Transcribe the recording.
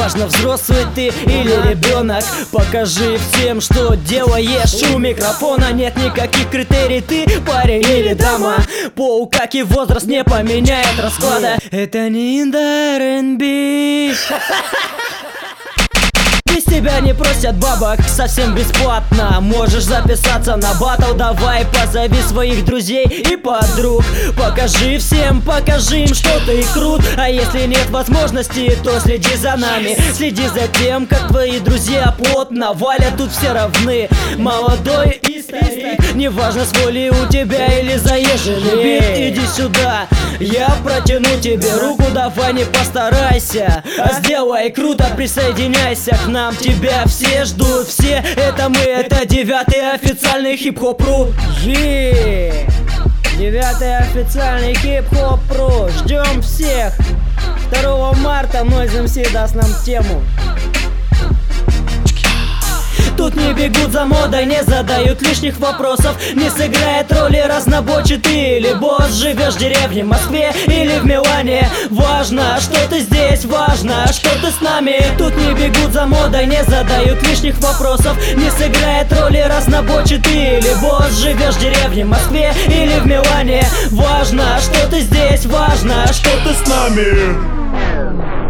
Неважно, взрослый ты или ребенок, покажи всем, что делаешь у микрофона. Нет никаких критерий, ты парень или дама. Пол, как и возраст, не поменяет расклада. Это не R&B. Без тебя не просят бабок, совсем бесплатно. Можешь записаться на батл, давай позови своих друзей и подруг. Покажи всем, покажи им, что ты крут. А если нет возможности, то следи за нами. Следи за тем, как твои друзья плотно валят, тут все равны. Молодой и старик, неважно, свой ли у тебя или заезженный бит. Иди сюда, я протяну тебе руку, давай не постарайся, сделай круто, присоединяйся к нам. Тебя все ждут, все это мы, это 9-й официальный хип-хоп.ру. 9-й официальный хип-хоп.ру. Ждем всех. 2 марта Noise MC даст нам тему. Тут не бегут за модой, не задают лишних вопросов. Не сыграет роли, разнобочий ты или босс. Живешь в деревне, в Москве или в Милане. Важно, что ты здесь, важно, что ты с нами. Тут не бегут за модой, не задают лишних вопросов. Не сыграет роли, разнобочий ты или босс. Живешь в деревне, в Москве или в Милане. Важно, что ты здесь, важно, что ты с нами.